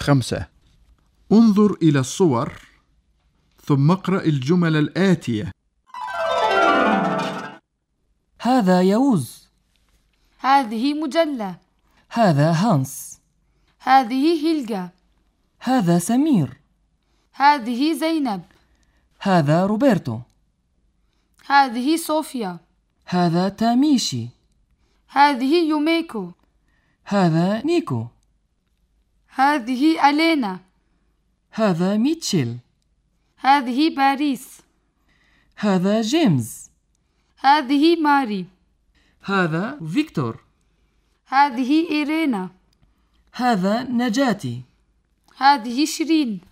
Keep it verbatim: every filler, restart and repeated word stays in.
خمسة. انظر إلى الصور ثم اقرأ الجمل الآتية. هذا يوز. هذه مجلة. هذا هانس. هذه هيلجا. هذا سمير. هذه زينب. هذا روبرتو. هذه صوفيا. هذا تاميشي. هذه يوميكو. هذا نيكو. هذه ألينا. هذا ميتشيل. هذه باريس. هذا جيمس. هذه ماري. هذا فيكتور. هذه إيرينا. هذا نجاتي. هذه شيرين.